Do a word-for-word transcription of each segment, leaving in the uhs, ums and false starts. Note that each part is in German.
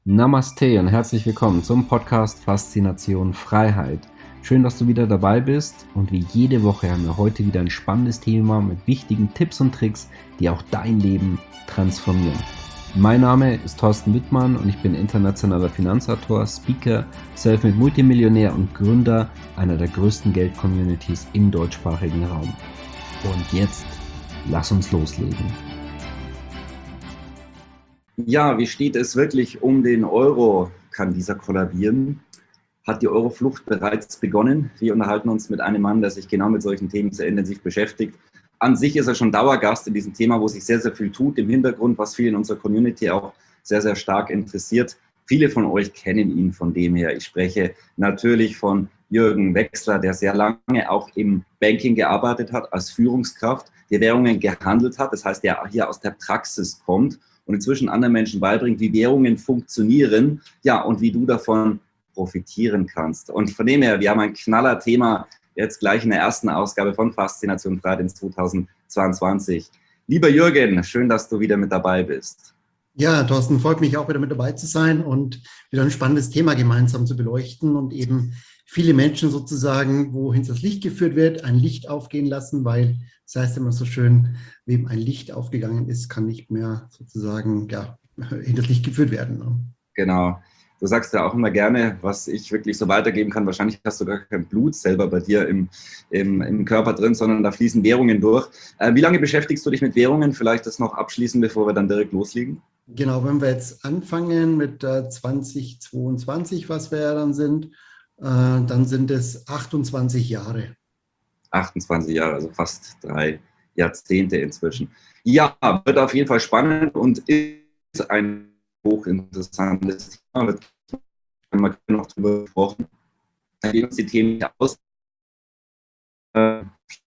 Namaste und herzlich willkommen zum Podcast Faszination Freiheit. Schön, dass du wieder dabei bist und wie jede Woche haben wir heute wieder ein spannendes Thema mit wichtigen Tipps und Tricks, die auch dein Leben transformieren. Mein Name ist Thorsten Wittmann und ich bin internationaler Finanzautor, Speaker, Selfmade Multimillionär und Gründer einer der größten Geld-Communities im deutschsprachigen Raum. Und jetzt, lass uns loslegen. Ja, wie steht es wirklich um den Euro? Kann dieser kollabieren? Hat die Euroflucht bereits begonnen? Wir unterhalten uns mit einem Mann, der sich genau mit solchen Themen sehr intensiv beschäftigt. An sich ist er schon Dauergast in diesem Thema, wo sich sehr, sehr viel tut im Hintergrund, was viele in unserer Community auch sehr, sehr stark interessiert. Viele von euch kennen ihn von dem her. Ich spreche natürlich von Jürgen Wechsler, der sehr lange auch im Banking gearbeitet hat, als Führungskraft, die Währungen gehandelt hat. Das heißt, der hier aus der Praxis kommt und inzwischen anderen Menschen beibringt, wie Währungen funktionieren, ja, und wie du davon profitieren kannst. Und von dem her, wir haben ein Knaller-Thema jetzt gleich in der ersten Ausgabe von Faszination Freiheit in zweitausendzweiundzwanzig. Lieber Jürgen, schön, dass du wieder mit dabei bist. Ja, Thorsten, freut mich auch wieder mit dabei zu sein und wieder ein spannendes Thema gemeinsam zu beleuchten und eben viele Menschen sozusagen, wohin das Licht geführt wird, ein Licht aufgehen lassen, weil das heißt immer so schön, wem ein Licht aufgegangen ist, kann nicht mehr sozusagen ja, hinters Licht geführt werden. Ne? Genau. Du sagst ja auch immer gerne, was ich wirklich so weitergeben kann. Wahrscheinlich hast du gar kein Blut selber bei dir im, im, im Körper drin, sondern da fließen Währungen durch. Äh, wie lange beschäftigst du dich mit Währungen? Vielleicht das noch abschließen, bevor wir dann direkt loslegen. Genau, wenn wir jetzt anfangen mit äh, zweitausendzweiundzwanzig, was wir ja dann sind, äh, dann sind es achtundzwanzig Jahre. achtundzwanzig Jahre, also fast drei Jahrzehnte inzwischen. Ja, wird auf jeden Fall spannend und ist ein hochinteressantes Thema. Wir haben noch darüber gesprochen. Dann gehen uns die Themen hier aus. Äh,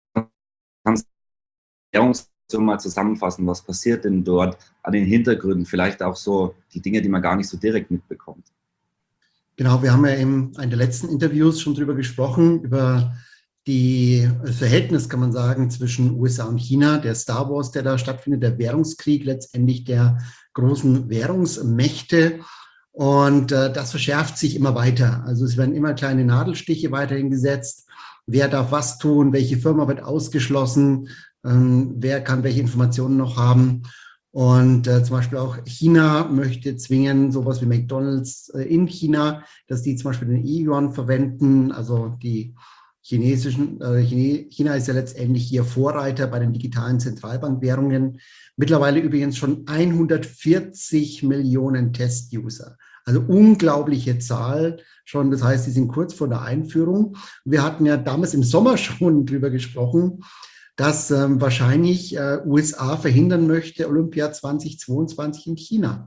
kannst du Währungssumme mal zusammenfassen? Was passiert denn dort an den Hintergründen? Vielleicht auch so die Dinge, die man gar nicht so direkt mitbekommt. Genau, wir haben ja in einem der letzten Interviews schon darüber gesprochen, über die das Verhältnis, kann man sagen, zwischen U S A und China, der Star Wars, der da stattfindet, der Währungskrieg letztendlich der großen Währungsmächte. Und äh, das verschärft sich immer weiter. Also es werden immer kleine Nadelstiche weiterhin gesetzt. Wer darf was tun? Welche Firma wird ausgeschlossen? Ähm, wer kann welche Informationen noch haben? Und äh, zum Beispiel auch China möchte zwingen, sowas wie McDonald's äh, in China, dass die zum Beispiel den E-Yuan verwenden, also die chinesischen, äh, China ist ja letztendlich hier Vorreiter bei den digitalen Zentralbankwährungen. Mittlerweile übrigens schon hundertvierzig Millionen Test-User. Also unglaubliche Zahl schon. Das heißt, die sind kurz vor der Einführung. Wir hatten ja damals im Sommer schon drüber gesprochen, dass ähm, wahrscheinlich äh, U S A verhindern möchte, Olympia zweitausendzweiundzwanzig in China.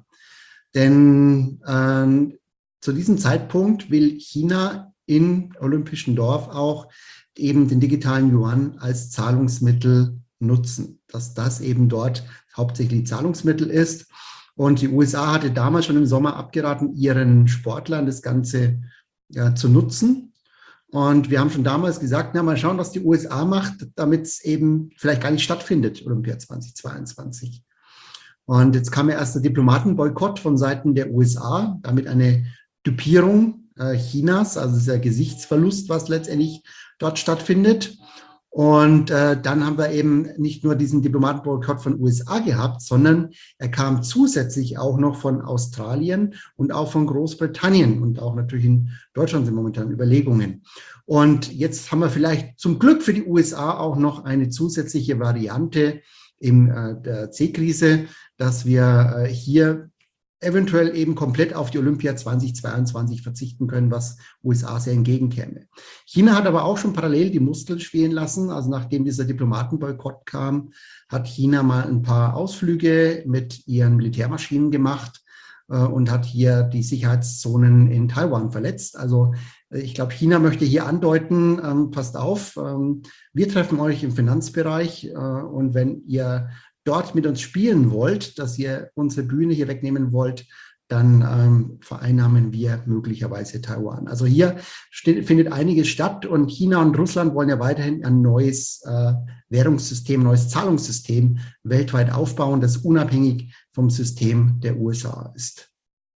Denn ähm, zu diesem Zeitpunkt will China in Olympischen Dorf auch eben den digitalen Yuan als Zahlungsmittel nutzen, dass das eben dort hauptsächlich Zahlungsmittel ist. Und die U S A hatte damals schon im Sommer abgeraten, ihren Sportlern das Ganze ja, zu nutzen. Und wir haben schon damals gesagt, na, mal schauen, was die U S A macht, damit es eben vielleicht gar nicht stattfindet, Olympia zweitausendzweiundzwanzig. Und jetzt kam ja erst der Diplomatenboykott von Seiten der U S A, damit eine Dupierung Chinas, also dieser Gesichtsverlust, was letztendlich dort stattfindet. Und äh, dann haben wir eben nicht nur diesen Diplomatenboykott von U S A gehabt, sondern er kam zusätzlich auch noch von Australien und auch von Großbritannien und auch natürlich in Deutschland sind momentan Überlegungen. Und jetzt haben wir vielleicht zum Glück für die U S A auch noch eine zusätzliche Variante in äh, der C-Krise, dass wir äh, hier eventuell eben komplett auf die Olympia zweitausendzweiundzwanzig verzichten können, was U S A sehr entgegenkäme. China hat aber auch schon parallel die Muskeln spielen lassen. Also nachdem dieser Diplomatenboykott kam, hat China mal ein paar Ausflüge mit ihren Militärmaschinen gemacht äh, und hat hier die Sicherheitszonen in Taiwan verletzt. Also äh, ich glaube, China möchte hier andeuten, ähm, passt auf, ähm, wir treffen euch im Finanzbereich äh, und wenn ihr dort mit uns spielen wollt, dass ihr unsere Bühne hier wegnehmen wollt, dann ähm, vereinnahmen wir möglicherweise Taiwan. Also hier steht, findet einiges statt und China und Russland wollen ja weiterhin ein neues äh, Währungssystem, neues Zahlungssystem weltweit aufbauen, das unabhängig vom System der U S A ist.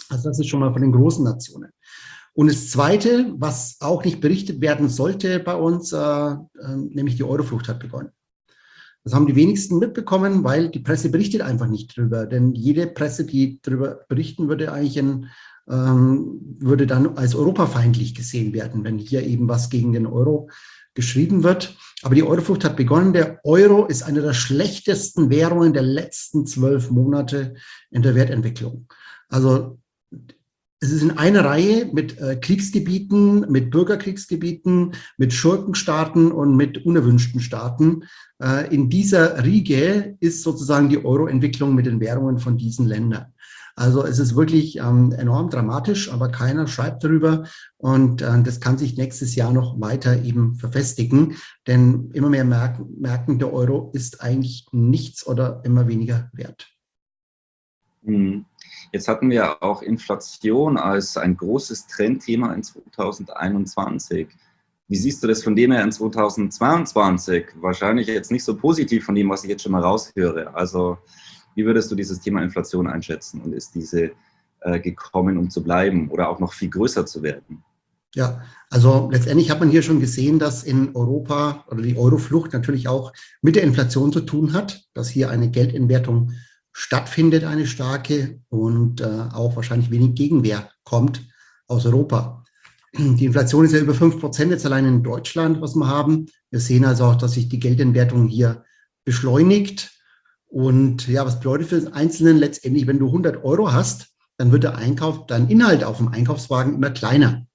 Also das ist schon mal von den großen Nationen. Und das Zweite, was auch nicht berichtet werden sollte bei uns, äh, äh, nämlich die Euroflucht hat begonnen. Das haben die wenigsten mitbekommen, weil die Presse berichtet einfach nicht drüber. Denn jede Presse, die darüber berichten würde, eigentlich in, ähm, würde dann als europafeindlich gesehen werden, wenn hier eben was gegen den Euro geschrieben wird. Aber die Euroflucht hat begonnen. Der Euro ist eine der schlechtesten Währungen der letzten zwölf Monate in der Wertentwicklung. Also es ist in einer Reihe mit äh, Kriegsgebieten, mit Bürgerkriegsgebieten, mit Schurkenstaaten und mit unerwünschten Staaten. Äh, in dieser Riege ist sozusagen die Euro-Entwicklung mit den Währungen von diesen Ländern. Also es ist wirklich ähm, enorm dramatisch, aber keiner schreibt darüber. Und äh, das kann sich nächstes Jahr noch weiter eben verfestigen. Denn immer mehr merken, merken, der Euro ist eigentlich nichts oder immer weniger wert. Mhm. Jetzt hatten wir auch Inflation als ein großes Trendthema in zweitausendeinundzwanzig. Wie siehst du das von dem her in zweitausendzweiundzwanzig? Wahrscheinlich jetzt nicht so positiv von dem, was ich jetzt schon mal raushöre. Also wie würdest du dieses Thema Inflation einschätzen? Und ist diese äh, gekommen, um zu bleiben oder auch noch viel größer zu werden? Ja, also letztendlich hat man hier schon gesehen, dass in Europa oder die Euroflucht natürlich auch mit der Inflation zu tun hat, dass hier eine Geldentwertung stattfindet, eine starke, und äh, auch wahrscheinlich wenig Gegenwehr kommt aus Europa. Die Inflation ist ja über fünf Prozent jetzt allein in Deutschland, was wir haben. Wir sehen also auch, dass sich die Geldentwertung hier beschleunigt. Und ja, was bedeutet für den Einzelnen letztendlich, wenn du hundert Euro hast, dann wird der Einkauf, dein Inhalt auf dem Einkaufswagen immer kleiner.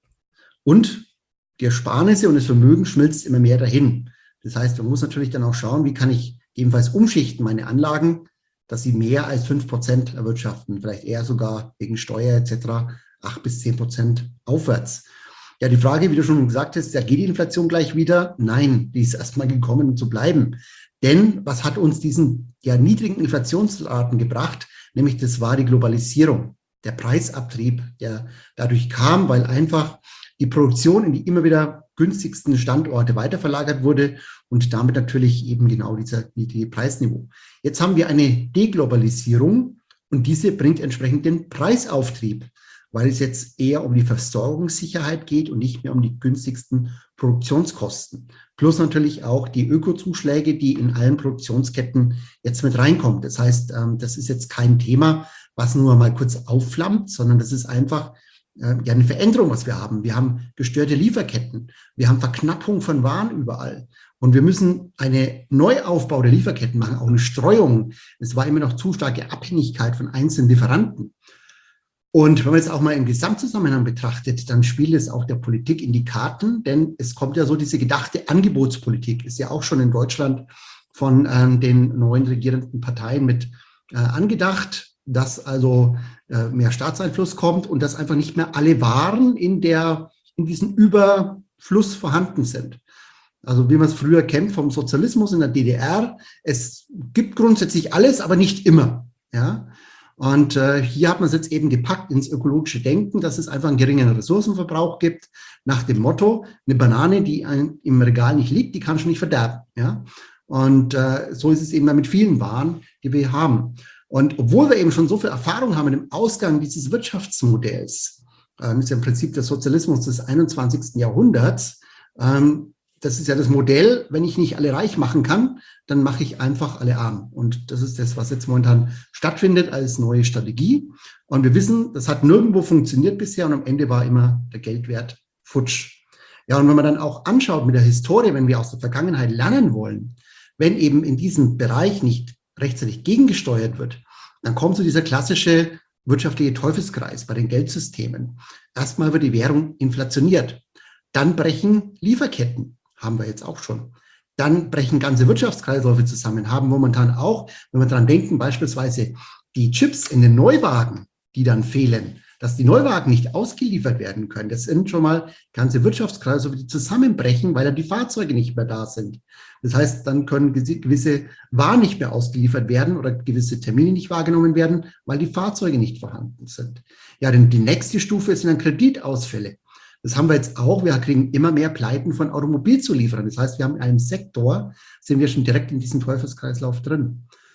Und die Ersparnisse und das Vermögen schmilzt immer mehr dahin. Das heißt, man muss natürlich dann auch schauen, wie kann ich ebenfalls umschichten meine Anlagen, dass sie mehr als fünf Prozent erwirtschaften, vielleicht eher sogar wegen Steuer et cetera acht bis zehn Prozent aufwärts. Ja, die Frage, wie du schon gesagt hast, ja, geht die Inflation gleich wieder? Nein, die ist erstmal gekommen, um zu bleiben. Denn was hat uns diesen ja, niedrigen Inflationsraten gebracht? Nämlich das war die Globalisierung, der Preisabtrieb, der dadurch kam, weil einfach die Produktion in die immer wieder günstigsten Standorte weiterverlagert wurde und damit natürlich eben genau dieser niedrige Preisniveau. Jetzt haben wir eine Deglobalisierung und diese bringt entsprechend den Preisauftrieb, weil es jetzt eher um die Versorgungssicherheit geht und nicht mehr um die günstigsten Produktionskosten. Plus natürlich auch die Ökozuschläge, die in allen Produktionsketten jetzt mit reinkommen. Das heißt, das ist jetzt kein Thema, was nur mal kurz aufflammt, sondern das ist einfach ja eine Veränderung, was wir haben. Wir haben gestörte Lieferketten, wir haben Verknappung von Waren überall und wir müssen einen Neuaufbau der Lieferketten machen, auch eine Streuung. Es war immer noch zu starke Abhängigkeit von einzelnen Lieferanten. Und wenn man jetzt auch mal im Gesamtzusammenhang betrachtet, dann spielt es auch der Politik in die Karten, denn es kommt ja so diese gedachte Angebotspolitik, ist ja auch schon in Deutschland von äh, den neuen regierenden Parteien mit äh, angedacht, dass also äh, mehr Staatseinfluss kommt und dass einfach nicht mehr alle Waren in, der, in diesem Überfluss vorhanden sind. Also wie man es früher kennt vom Sozialismus in der D D R, es gibt grundsätzlich alles, aber nicht immer. Ja? Und äh, hier hat man es jetzt eben gepackt ins ökologische Denken, dass es einfach einen geringeren Ressourcenverbrauch gibt, nach dem Motto, eine Banane, die ein, im Regal nicht liegt, die kann schon nicht verderben. Ja? Und äh, so ist es eben mit vielen Waren, die wir haben. Und obwohl wir eben schon so viel Erfahrung haben im Ausgang dieses Wirtschaftsmodells, ähm, ist ja im Prinzip der Sozialismus des einundzwanzigsten Jahrhunderts, ähm, das ist ja das Modell, wenn ich nicht alle reich machen kann, dann mache ich einfach alle arm. Und das ist das, was jetzt momentan stattfindet als neue Strategie. Und wir wissen, das hat nirgendwo funktioniert bisher und am Ende war immer der Geldwert futsch. Ja, und wenn man dann auch anschaut mit der Historie, wenn wir aus der Vergangenheit lernen wollen, wenn eben in diesem Bereich nicht rechtzeitig gegengesteuert wird, dann kommt so dieser klassische wirtschaftliche Teufelskreis bei den Geldsystemen. Erstmal wird die Währung inflationiert. Dann brechen Lieferketten, haben wir jetzt auch schon. Dann brechen ganze Wirtschaftskreisläufe zusammen, haben momentan auch, wenn wir daran denken, beispielsweise die Chips in den Neuwagen, die dann fehlen, dass die Neuwagen nicht ausgeliefert werden können. Das sind schon mal ganze Wirtschaftskreisläufe, die zusammenbrechen, weil dann die Fahrzeuge nicht mehr da sind. Das heißt, dann können gewisse Waren nicht mehr ausgeliefert werden oder gewisse Termine nicht wahrgenommen werden, weil die Fahrzeuge nicht vorhanden sind. Ja, denn die nächste Stufe sind dann Kreditausfälle. Das haben wir jetzt auch. Wir kriegen immer mehr Pleiten von Automobilzulieferern. Das heißt, wir haben in einem Sektor, sind wir schon direkt in diesem Teufelskreislauf drin.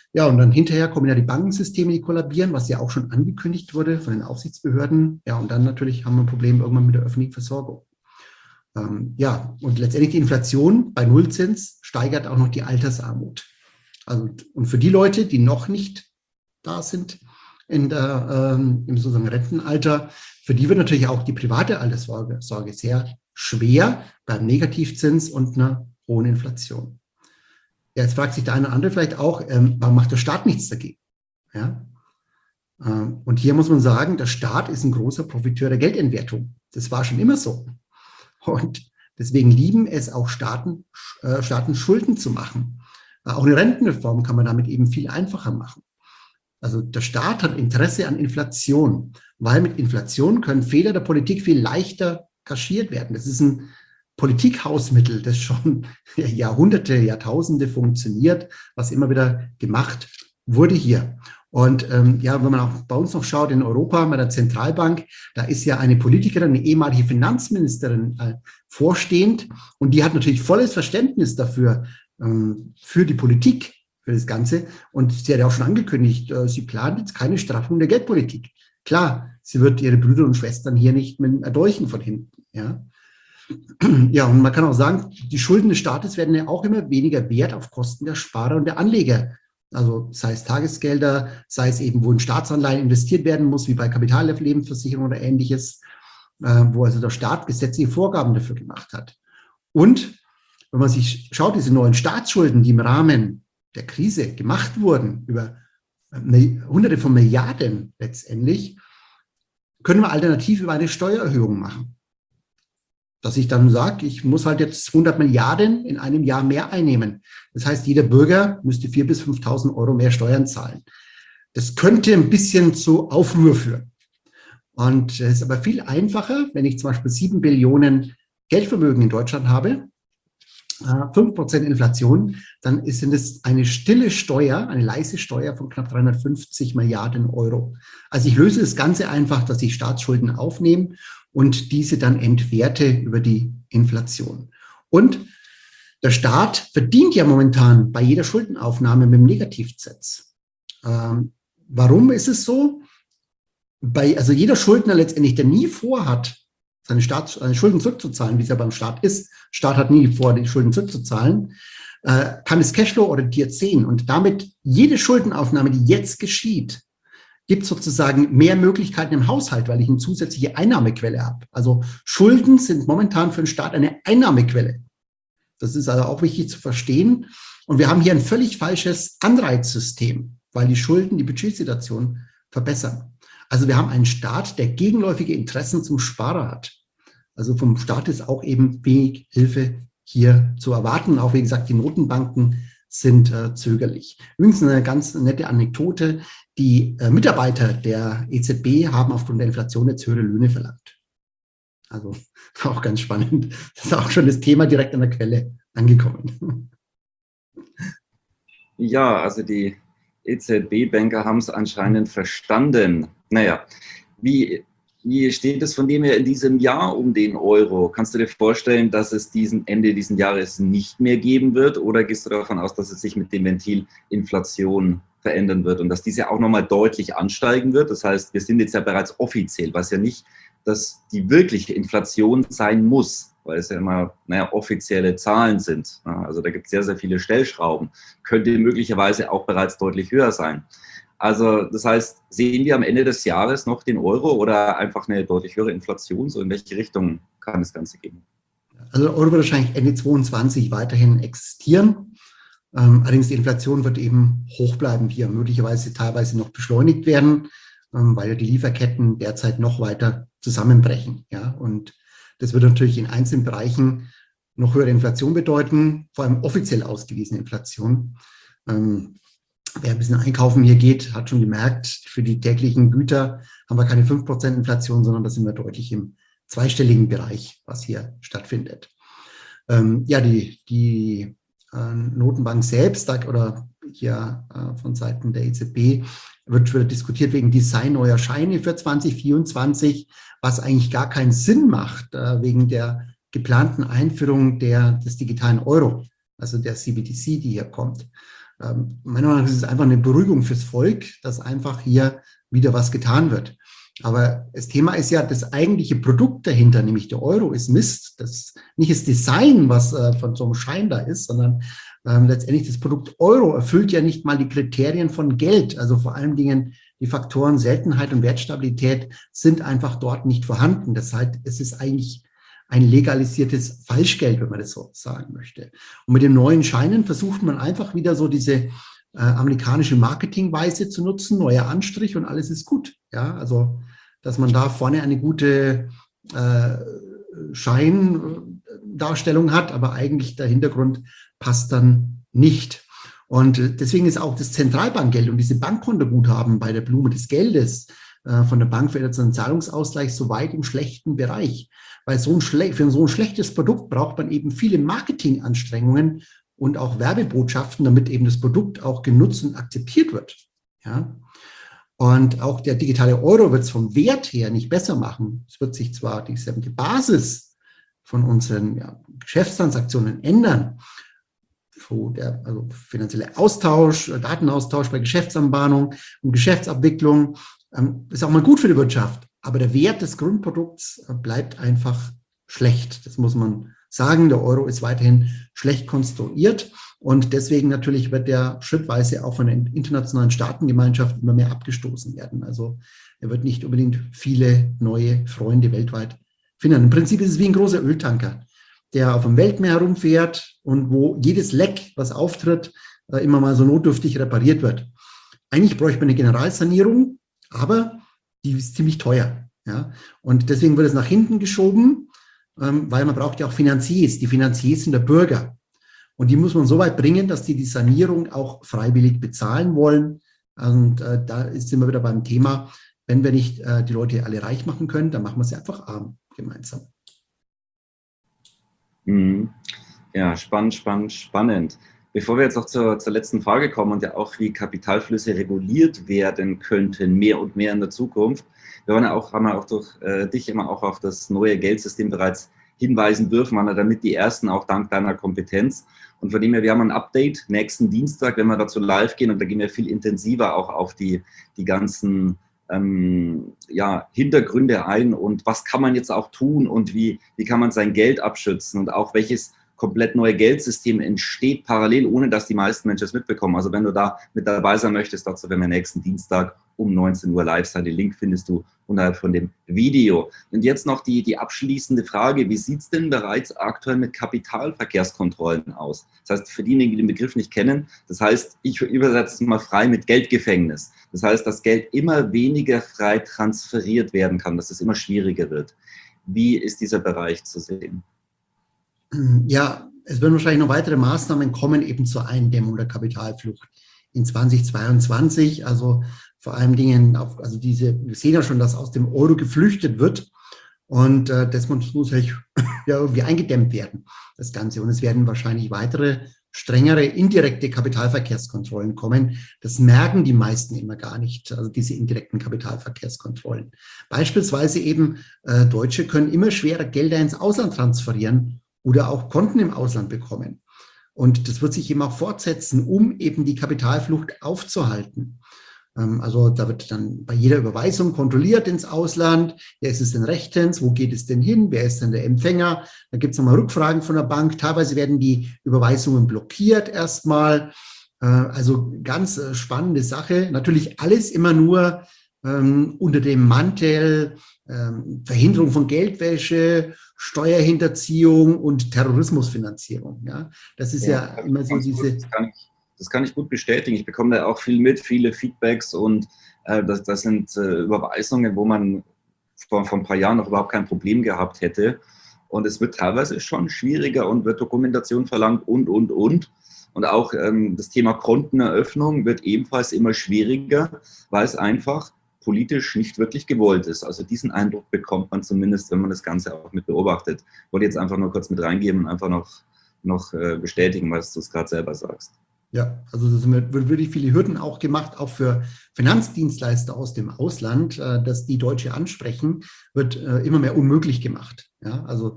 Ja, und dann hinterher kommen ja die Bankensysteme, die kollabieren, was ja auch schon angekündigt wurde von den Aufsichtsbehörden. Ja, und dann natürlich haben wir ein Problem irgendwann mit der öffentlichen Versorgung. Ähm, ja, und letztendlich die Inflation bei Nullzins steigert auch noch die Altersarmut. Also, und für die Leute, die noch nicht da sind in der, ähm, im sozusagen Rentenalter, für die wird natürlich auch die private Alterssorge Sorge sehr schwer beim Negativzins und einer hohen Inflation. Ja, jetzt fragt sich der eine oder andere vielleicht auch, ähm, warum macht der Staat nichts dagegen? Ja? Ähm, und hier muss man sagen, der Staat ist ein großer Profiteur der Geldentwertung. Das war schon immer so. Und deswegen lieben es auch Staaten, äh, Staaten Schulden zu machen. Äh, auch eine Rentenreform kann man damit eben viel einfacher machen. Also der Staat hat Interesse an Inflation, weil mit Inflation können Fehler der Politik viel leichter kaschiert werden. Das ist ein Politikhausmittel, das schon Jahrhunderte, Jahrtausende funktioniert, was immer wieder gemacht wurde hier. Und ähm, ja, wenn man auch bei uns noch schaut in Europa, bei der Zentralbank, da ist ja eine Politikerin, eine ehemalige Finanzministerin äh, vorstehend und die hat natürlich volles Verständnis dafür, ähm, für die Politik, für das Ganze. Und sie hat ja auch schon angekündigt, äh, sie plant jetzt keine Straffung der Geldpolitik. Klar, sie wird ihre Brüder und Schwestern hier nicht mit erdolchen von hinten, ja. Ja, und man kann auch sagen, die Schulden des Staates werden ja auch immer weniger wert auf Kosten der Sparer und der Anleger. Also sei es Tagesgelder, sei es eben, wo in Staatsanleihen investiert werden muss, wie bei Kapitallebensversicherung oder Ähnliches, äh, wo also der Staat gesetzliche Vorgaben dafür gemacht hat. Und wenn man sich schaut, diese neuen Staatsschulden, die im Rahmen der Krise gemacht wurden, über Hunderte von Milliarden letztendlich, können wir alternativ über eine Steuererhöhung machen. Dass ich dann sage, ich muss halt jetzt hundert Milliarden in einem Jahr mehr einnehmen. Das heißt, jeder Bürger müsste viertausend bis fünftausend Euro mehr Steuern zahlen. Das könnte ein bisschen zu Aufruhr führen. Und es ist aber viel einfacher, wenn ich zum Beispiel sieben Billionen Geldvermögen in Deutschland habe, fünf Prozent Inflation, dann ist es eine stille Steuer, eine leise Steuer von knapp dreihundertfünfzig Milliarden Euro. Also ich löse das Ganze einfach, dass ich Staatsschulden aufnehme und diese dann entwerte über die Inflation. Und der Staat verdient ja momentan bei jeder Schuldenaufnahme mit dem Negativzins. Ähm, warum ist es so? Bei, also jeder Schuldner letztendlich, der nie vorhat, seine, Staats, seine Schulden zurückzuzahlen, wie es ja beim Staat ist, Staat hat nie vor, die Schulden zurückzuzahlen, äh, kann es Cashflow orientiert sehen. Und damit jede Schuldenaufnahme, die jetzt geschieht, gibt sozusagen mehr Möglichkeiten im Haushalt, weil ich eine zusätzliche Einnahmequelle habe. Also Schulden sind momentan für den Staat eine Einnahmequelle. Das ist also auch wichtig zu verstehen. Und wir haben hier ein völlig falsches Anreizsystem, weil die Schulden die Budgetsituation verbessern. Also wir haben einen Staat, der gegenläufige Interessen zum Sparer hat. Also vom Staat ist auch eben wenig Hilfe hier zu erwarten. Auch wie gesagt, die Notenbanken sind äh, zögerlich. Übrigens eine ganz nette Anekdote. Die äh, Mitarbeiter der E Z B haben aufgrund der Inflation jetzt höhere Löhne verlangt. Also auch ganz spannend. Das ist auch schon das Thema direkt an der Quelle angekommen. Ja, also die E Z B-Banker haben es anscheinend verstanden. Naja, wie, wie steht es von dem her in diesem Jahr um den Euro? Kannst du dir vorstellen, dass es diesen Ende dieses Jahres nicht mehr geben wird? Oder gehst du davon aus, dass es sich mit dem Ventil Inflation verändern wird und dass diese auch nochmal deutlich ansteigen wird? Das heißt, wir sind jetzt ja bereits offiziell, was ja nicht, dass die wirkliche Inflation sein muss, weil es ja immer naja, offizielle Zahlen sind. Also da gibt es sehr, sehr viele Stellschrauben. Könnte möglicherweise auch bereits deutlich höher sein. Also das heißt, sehen wir am Ende des Jahres noch den Euro oder einfach eine deutlich höhere Inflation? So in welche Richtung kann das Ganze gehen? Also der Euro wird wahrscheinlich Ende zweiundzwanzig weiterhin existieren. Ähm, allerdings die Inflation wird eben hoch bleiben, hier möglicherweise teilweise noch beschleunigt werden, ähm, weil ja die Lieferketten derzeit noch weiter zusammenbrechen. Ja? Und das wird natürlich in einzelnen Bereichen noch höhere Inflation bedeuten, vor allem offiziell ausgewiesene Inflation. Ähm, wer ein bisschen einkaufen hier geht, hat schon gemerkt, für die täglichen Güter haben wir keine fünf Prozent Inflation, sondern da sind wir deutlich im zweistelligen Bereich, was hier stattfindet. Ähm, ja, die, die äh, Notenbank selbst oder hier äh, von Seiten der E Z B wird wieder diskutiert wegen Design neuer Scheine für zwanzig vierundzwanzig, was eigentlich gar keinen Sinn macht, äh, wegen der geplanten Einführung der, des digitalen Euro, also der C B D C, die hier kommt. Ähm, meiner Meinung nach ist es einfach eine Beruhigung fürs Volk, dass einfach hier wieder was getan wird. Aber das Thema ist ja, das eigentliche Produkt dahinter, nämlich der Euro, ist Mist. Das nicht das Design, was äh, von so einem Schein da ist, sondern ähm, letztendlich das Produkt Euro erfüllt ja nicht mal die Kriterien von Geld. Also vor allen Dingen die Faktoren Seltenheit und Wertstabilität sind einfach dort nicht vorhanden. Das heißt, es ist eigentlich ein legalisiertes Falschgeld, wenn man das so sagen möchte. Und mit den neuen Scheinen versucht man einfach wieder so diese äh, amerikanische Marketingweise zu nutzen, neuer Anstrich und alles ist gut. Ja, also, dass man da vorne eine gute äh, Scheindarstellung hat, aber eigentlich der Hintergrund passt dann nicht. Und deswegen ist auch das Zentralbankgeld und diese Bankkontoguthaben bei der Blume des Geldes äh, von der Bank für den Zahlungsausgleich so weit im schlechten Bereich. Weil so ein schle- für so ein schlechtes Produkt braucht man eben viele Marketinganstrengungen und auch Werbebotschaften, damit eben das Produkt auch genutzt und akzeptiert wird. Ja? Und auch der digitale Euro wird es vom Wert her nicht besser machen. Es wird sich zwar die, die Basis von unseren ja, Geschäftstransaktionen ändern, so der also finanzielle Austausch, Datenaustausch bei Geschäftsanbahnung und Geschäftsabwicklung ähm, ist auch mal gut für die Wirtschaft. Aber der Wert des Grundprodukts bleibt einfach schlecht. Das muss man sagen. Der Euro ist weiterhin schlecht konstruiert. Und deswegen natürlich wird der schrittweise auch von der internationalen Staatengemeinschaft immer mehr abgestoßen werden. Also er wird nicht unbedingt viele neue Freunde weltweit finden. Im Prinzip ist es wie ein großer Öltanker, der auf dem Weltmeer herumfährt und wo jedes Leck, was auftritt, immer mal so notdürftig repariert wird. Eigentlich bräuchte man eine Generalsanierung, aber die ist ziemlich teuer. Ja? Und deswegen wird es nach hinten geschoben, ähm, weil man braucht ja auch Finanziers. Die Finanziers sind der Bürger. Und die muss man so weit bringen, dass die die Sanierung auch freiwillig bezahlen wollen. Und äh, da sind wir wieder beim Thema, wenn wir nicht äh, die Leute alle reich machen können, dann machen wir sie einfach arm gemeinsam. Ja, spannend, spannend, spannend. Bevor wir jetzt noch zur, zur letzten Frage kommen und ja auch wie Kapitalflüsse reguliert werden könnten, mehr und mehr in der Zukunft, wir wollen ja auch, haben ja auch durch äh, dich immer auch auf das neue Geldsystem bereits hinweisen dürfen, waren ja damit die ersten auch dank deiner Kompetenz. Und von dem her, wir haben ein Update nächsten Dienstag, wenn wir dazu live gehen, und da gehen wir viel intensiver auch auf die, die ganzen ähm, ja, Hintergründe ein und was kann man jetzt auch tun und wie, wie kann man sein Geld abschützen und auch welches komplett neue Geldsystem entsteht parallel, ohne dass die meisten Menschen es mitbekommen. Also wenn du da mit dabei sein möchtest, dazu werden wir nächsten Dienstag um neunzehn Uhr live sein. Den Link findest du unterhalb von dem Video. Und jetzt noch die, die abschließende Frage, wie sieht es denn bereits aktuell mit Kapitalverkehrskontrollen aus? Das heißt, für diejenigen, die den Begriff nicht kennen, das heißt, ich übersetze es mal frei mit Geldgefängnis. Das heißt, dass Geld immer weniger frei transferiert werden kann, dass es immer schwieriger wird. Wie ist dieser Bereich zu sehen? Ja, es werden wahrscheinlich noch weitere Maßnahmen kommen, eben zur Eindämmung der Kapitalflucht in zweitausendzweiundzwanzig. Also vor allen Dingen, auf, also diese, wir sehen ja schon, dass aus dem Euro geflüchtet wird und äh, das muss natürlich ja irgendwie eingedämmt werden, das Ganze. Und es werden wahrscheinlich weitere, strengere, indirekte Kapitalverkehrskontrollen kommen. Das merken die meisten immer gar nicht, also diese indirekten Kapitalverkehrskontrollen. Beispielsweise eben, äh, Deutsche können immer schwerer Gelder ins Ausland transferieren oder auch Konten im Ausland bekommen. Und das wird sich eben auch fortsetzen, um eben die Kapitalflucht aufzuhalten. Also da wird dann bei jeder Überweisung kontrolliert ins Ausland, wer ist es denn rechtens, wo geht es denn hin, wer ist denn der Empfänger. Da gibt es nochmal Rückfragen von der Bank. Teilweise werden die Überweisungen blockiert erstmal. Also ganz spannende Sache. Natürlich alles immer nur ähm, unter dem Mantel ähm, Verhinderung von Geldwäsche, Steuerhinterziehung und Terrorismusfinanzierung. Ja, das ist ja, ja immer so diese. Das kann, ich, das kann ich gut bestätigen. Ich bekomme da auch viel mit, viele Feedbacks und äh, das, das sind äh, Überweisungen, wo man vor, vor ein paar Jahren noch überhaupt kein Problem gehabt hätte. Und es wird teilweise schon schwieriger und wird Dokumentation verlangt und, und, und. Und auch ähm, das Thema Konteneröffnung wird ebenfalls immer schwieriger, weil es einfach politisch nicht wirklich gewollt ist. Also diesen Eindruck bekommt man zumindest, wenn man das Ganze auch mit beobachtet. Ich wollte jetzt einfach nur kurz mit reingeben und einfach noch, noch äh, bestätigen, was du es gerade selber sagst. Ja, also es wird wirklich viele Hürden auch gemacht, auch für Finanzdienstleister aus dem Ausland, äh, dass die Deutsche ansprechen, wird äh, immer mehr unmöglich gemacht. Ja, also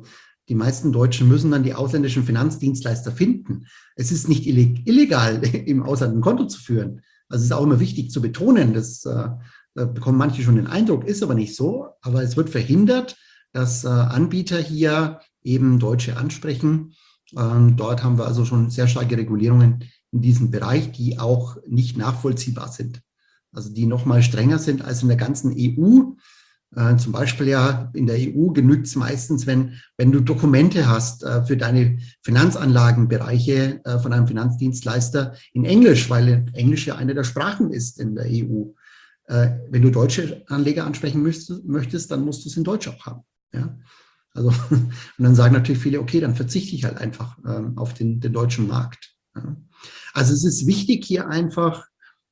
Die meisten Deutschen müssen dann die ausländischen Finanzdienstleister finden. Es ist nicht illegal, im Ausland ein Konto zu führen. Also es ist auch immer wichtig zu betonen, das äh, da bekommen manche schon den Eindruck, ist aber nicht so. Aber es wird verhindert, dass äh, Anbieter hier eben Deutsche ansprechen. Ähm, dort haben wir also schon sehr starke Regulierungen in diesem Bereich, die auch nicht nachvollziehbar sind. Also die noch mal strenger sind als in der ganzen E U. Äh, zum Beispiel ja in der E U genügt es meistens, wenn, wenn du Dokumente hast äh, für deine Finanzanlagenbereiche äh, von einem Finanzdienstleister in Englisch, weil Englisch ja eine der Sprachen ist in der E U. Äh, wenn du deutsche Anleger ansprechen möchtest, möchtest dann musst du es in Deutsch auch haben. Ja? Also, und dann sagen natürlich viele, okay, dann verzichte ich halt einfach ähm, auf den, den deutschen Markt. Ja? Also es ist wichtig hier einfach,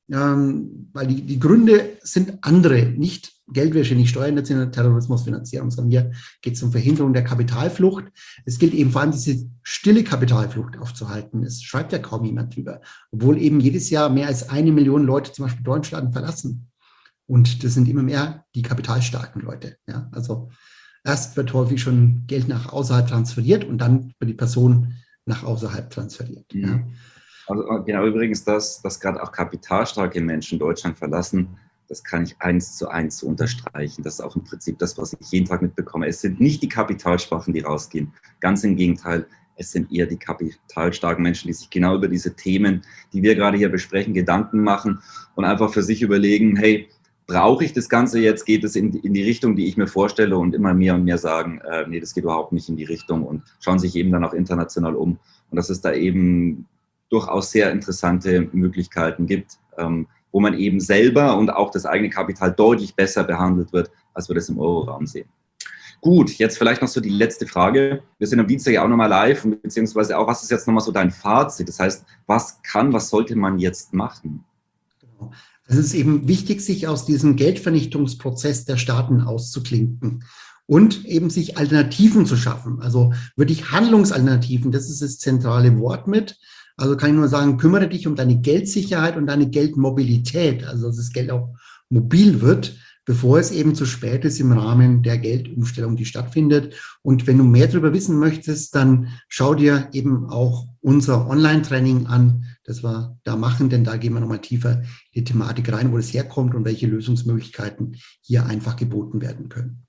ähm, weil die, die Gründe sind andere, nicht Geldwäsche, nicht Steuerhinterziehung, Terrorismusfinanzierung, sondern hier geht es um Verhinderung der Kapitalflucht. Es gilt eben vor allem diese stille Kapitalflucht aufzuhalten. Es schreibt ja kaum jemand drüber, obwohl eben jedes Jahr mehr als eine Million Leute zum Beispiel Deutschland verlassen. Und das sind immer mehr die kapitalstarken Leute. Ja? Also erst wird häufig schon Geld nach außerhalb transferiert und dann wird die Person nach außerhalb transferiert. Mhm. Ja? Also genau übrigens, dass, dass gerade auch kapitalstarke Menschen Deutschland verlassen, das kann ich eins zu eins unterstreichen. Das ist auch im Prinzip das, was ich jeden Tag mitbekomme. Es sind nicht die Kapitalschwachen, die rausgehen. Ganz im Gegenteil, es sind eher die kapitalstarken Menschen, die sich genau über diese Themen, die wir gerade hier besprechen, Gedanken machen und einfach für sich überlegen, hey, brauche ich das Ganze jetzt? Geht es in, in die Richtung, die ich mir vorstelle? Und immer mehr und mehr sagen, äh, nee, das geht überhaupt nicht in die Richtung und schauen sich eben dann auch international um. Und dass es da eben durchaus sehr interessante Möglichkeiten gibt, ähm, wo man eben selber und auch das eigene Kapital deutlich besser behandelt wird, als wir das im Euroraum sehen. Gut, jetzt vielleicht noch so die letzte Frage. Wir sind am Dienstag ja auch nochmal live, beziehungsweise auch, was ist jetzt nochmal so dein Fazit? Das heißt, was kann, was sollte man jetzt machen? Genau. Es ist eben wichtig, sich aus diesem Geldvernichtungsprozess der Staaten auszuklinken und eben sich Alternativen zu schaffen. Also wirklich Handlungsalternativen, das ist das zentrale Wort mit. Also kann ich nur sagen, kümmere dich um deine Geldsicherheit und deine Geldmobilität, also dass das Geld auch mobil wird, bevor es eben zu spät ist im Rahmen der Geldumstellung, die stattfindet. Und wenn du mehr darüber wissen möchtest, dann schau dir eben auch unser Online-Training an, das wir da machen, denn da gehen wir nochmal tiefer in die Thematik rein, wo das herkommt und welche Lösungsmöglichkeiten hier einfach geboten werden können.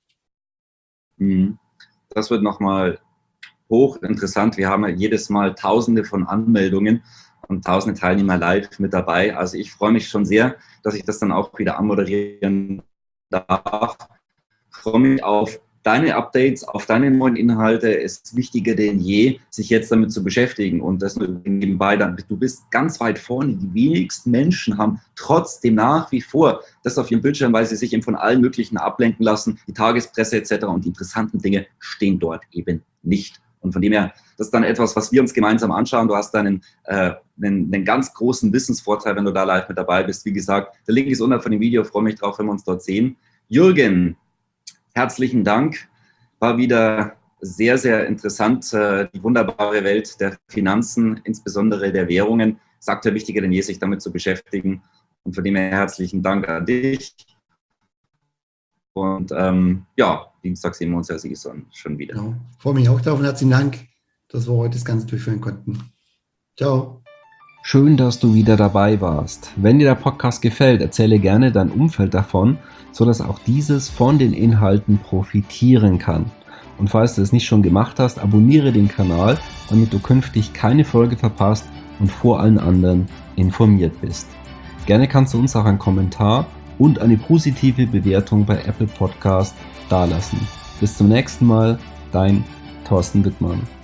Das wird nochmal hochinteressant. Wir haben ja jedes Mal Tausende von Anmeldungen und tausende Teilnehmer live mit dabei. Also ich freue mich schon sehr, dass ich das dann auch wieder anmoderieren darf. Ich freue mich auf deine Updates, auf deine neuen Inhalte. Es ist wichtiger denn je, sich jetzt damit zu beschäftigen. Und das nur nebenbei, dann, du bist ganz weit vorne. Die wenigsten Menschen haben trotzdem nach wie vor das auf ihrem Bildschirm, weil sie sich eben von allen möglichen ablenken lassen, die Tagespresse et cetera. Und die interessanten Dinge stehen dort eben nicht. Und von dem her, das ist dann etwas, was wir uns gemeinsam anschauen. Du hast einen, äh, einen, einen ganz großen Wissensvorteil, wenn du da live mit dabei bist. Wie gesagt, der Link ist unterhalb von dem Video. Ich freue mich drauf, wenn wir uns dort sehen. Jürgen, herzlichen Dank. War wieder sehr, sehr interessant. Äh, die wunderbare Welt der Finanzen, insbesondere der Währungen. Es ist aktuell wichtiger denn je, sich damit zu beschäftigen. Und von dem her herzlichen Dank an dich. Und ähm, ja, Dienstag sehen wir uns ja schon wieder. Genau. Ich freue mich auch darauf und herzlichen Dank, dass wir heute das Ganze durchführen konnten. Ciao. Schön, dass du wieder dabei warst. Wenn dir der Podcast gefällt, erzähle gerne dein Umfeld davon, sodass auch dieses von den Inhalten profitieren kann. Und falls du es nicht schon gemacht hast, abonniere den Kanal, damit du künftig keine Folge verpasst und vor allen anderen informiert bist. Gerne kannst du uns auch einen Kommentar und eine positive Bewertung bei Apple Podcast dalassen. Bis zum nächsten Mal, dein Thorsten Wittmann.